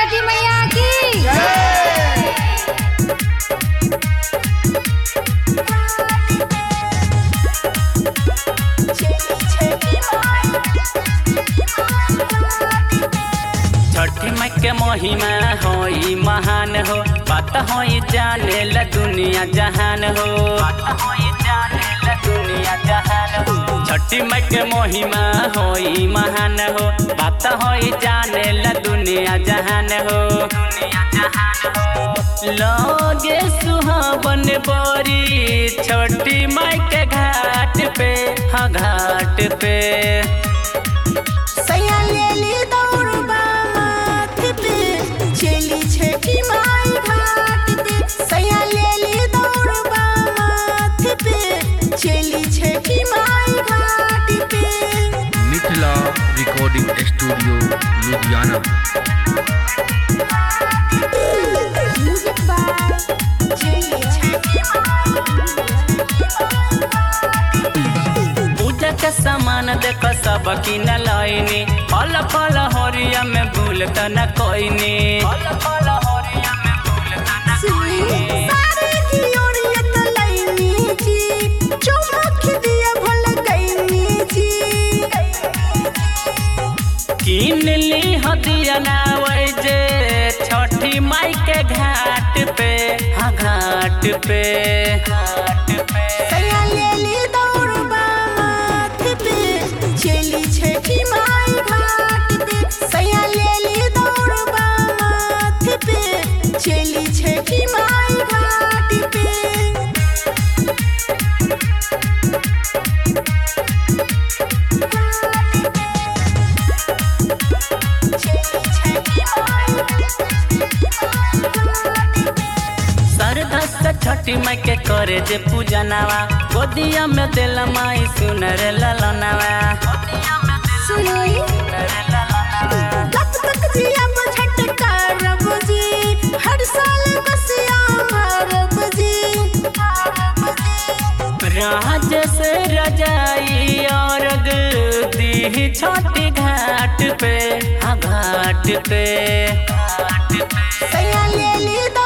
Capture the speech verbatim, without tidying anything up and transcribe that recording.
छठी मैया की छठी माई के महिमा होई महान हो, बात होई जाने ला दुनिया जहान हो, बात होई जाने ला दुनिया जहान हो। छठी माई के महिमा होई महान हो, बात होई जाने ला दुनिया जहान हो, दुनिया जहान हो। लगे सुहावन बोरी छठी माई के घाट पे, हाँ घाट पे छठी माई घाट पे सैया लेली दौड़बा माथ पे, चली छठी माई घाट पे। Mithila recording studio Ludhiana. पूजा के सामान देख सब की न लाइनी, फल फल होरिया में भूल त न कोईनी, फल फल होरिया में भूल त न कोईनी। सारे की ओरिया त लईनी जी, चमक दिया भल गईनी जी। किन ली हदिया ना वैजे छठी माई के घाट पे, हाँ घाट पे घाट पे सैया लेली दौड़बा माथ पे, चली छठी माई घाट पे सैया लेली दौड़बा माथ पे, चली छठी माई घाट पे। श्रद्धा से छठी माई के करे जे पूजा नवा, गोदिया में दिल माई सुनर ललनवा, सुनी तब तक जी अब झटका रब जी, हर साल बसिया मारब जी। राज से रजाई और दी छोटी घाट पे, हाँ घाट पे घाट पे सैया लेली